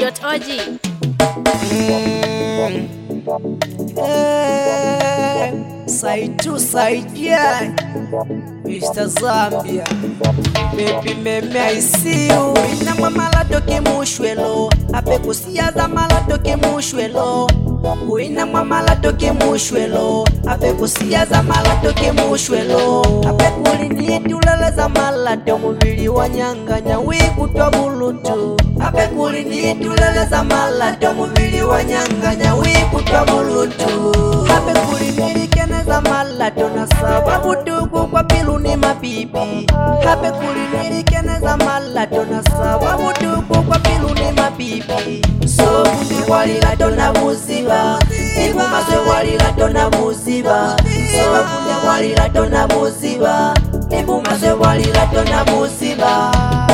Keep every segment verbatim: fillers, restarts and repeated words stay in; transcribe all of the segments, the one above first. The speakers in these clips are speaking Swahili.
dot org. Mm. Hey, side to side, yeah. Mister Zambia, baby meme I see you. Ina mamala toke mushwelo, ape kusiaza mala toke mushwelo. Uina mamala toke mushwelo, ape kusiaza mala toke mushwelo. Ape kulini tuleleza mala to mubili wanyanganya wikutwa bulutu. Ape kulini tuleleza mala to mubili wanyanganya wikutwa bulutu. Ape kulini keneza mala to na sababu tuku kwa pilu ni mabibi. Ape kulini keneza mala to na sababu tuku kwa pilu ni mabibi. So kundi walila to na muziba, ibu mazwe walila to na muziba. So kundi walila to na muziba, ibu mazwe walila to na muziba.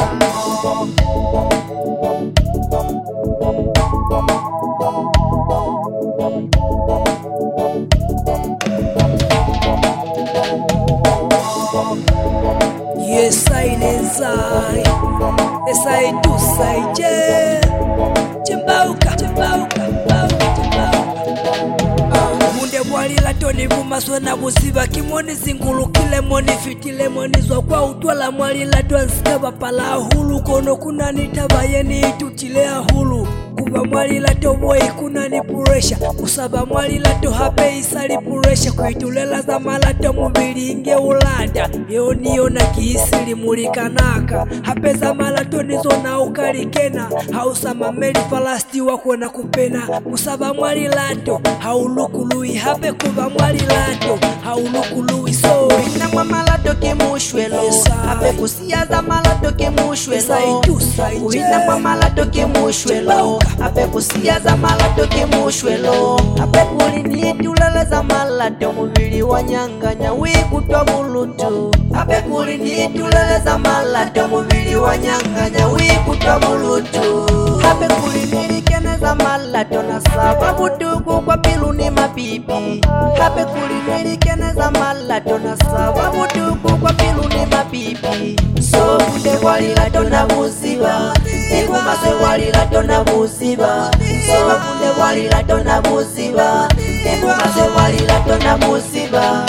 Yes, I inside. Yes, I do say, yeah. Chimbauka, chimbauka, chimbauka, chimbauka. Munde walila toni vumaswe na buziba. Kimoni zingulu kile moni fitile moni zwa kwa utwala mwalila tuansikaba pala hulu. Kono kuna nitabaye ni itutile hulu. Kuba mwalila to boy kuna ni puresha. Kusaba mwalila to hape isali puresha. Kuitulela za malato mubili inge ulanda. Yo niyo na kiisili mulikanaka. Hape za malato nizo na ukalikena. Hausa mameli falasti wako na kupena. Kusaba mwalilato haulukului. Hape kuba mwalilato haulukului. So ina mwa malato ke mushwelo. Hape kusiaza malato ke mushwelo. Uina mwa malato ke mushwelo. Ape kusiaza malato ke mushwelo. Ape kulini tuleleza malato mubili wanyanganya wikutwa bulutu. Ape kulini tuleleza malato mubili wanyanganya wikutwa bulutu. Ape kulini keneza malato na sababu tuku kwa pilu ni mabibi. Ape kulini keneza malato na sababu tuku kwa pilu ni mabibi. So kunde walila to na muziba, ibu mazwe walila to na muziba. So kunde walila to na muziba, ibu mazwe walila to na muziba.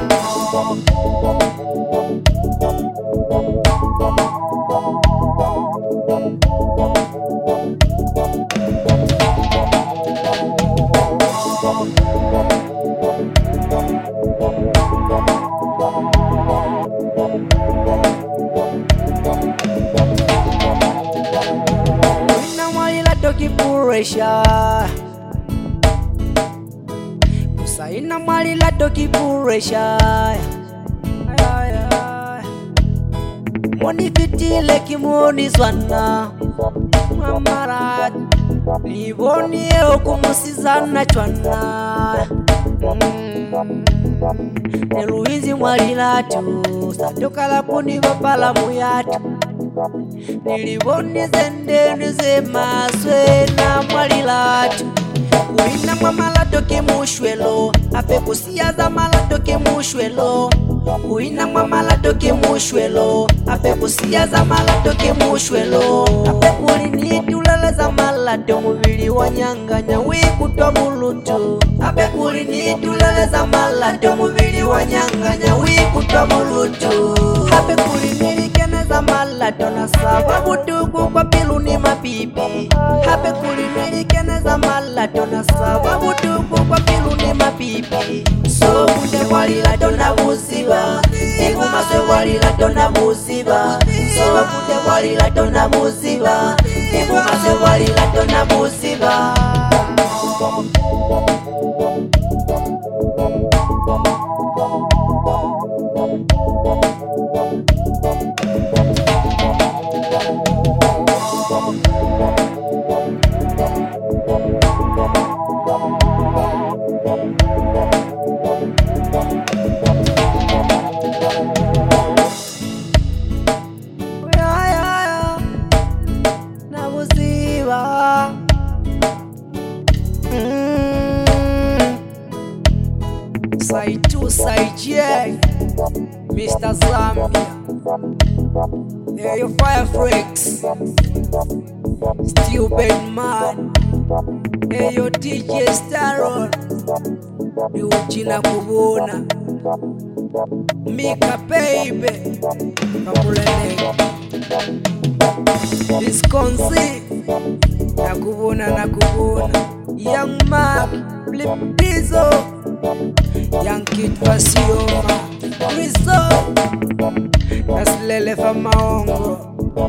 Puresha Kusaina mwalila toki puresha Mwoni fitile kimoni zwana Mwamarat Nivoni eo kumusizana chwana mm. Neluizi mwalila tu Satokala kuni wapala muyatu Niliboni zende nize maswe na mwalilatu. Uina mwa malato ke mushwelo. Ape kusiaza malato ke mushwelo. Uina mwa malato ke mushwelo. Ape kusiaza malato ke mushwelo. Ape kulini tuleleza malato mubili wanyanganya wikutwa bulutu. Ape kulini tuleleza malato mubili wanyanganya wikutwa bulutu. Ape kulini keneza malato na sababu tuku kwa pilu ni mabibi. Hape kulini keneza malato na sababu tuku kwa pilu ni mabibi. So kunde walila to na muziba, ibu mazwe walila to na muziba. So kunde walila to na muziba, ibu mazwe walila to na muziba. Side to side, yeah. Mister Zambia. Hey, you fire freaks, stupid man. Hey, you D J Staron, you China Kubuna, Mika baby, Kapulene, Wisconsin, Nakubuna Nakubuna, Young Mark, Blip Bizzo, Young Kid Vasioma, Rizzo, Naslele Famaongo,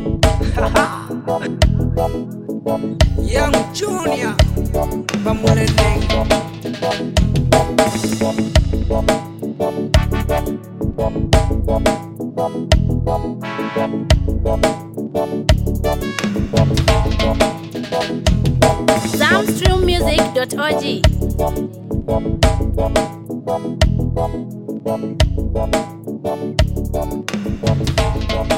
Young Junior, Bamulene. Zamstream Music dot org.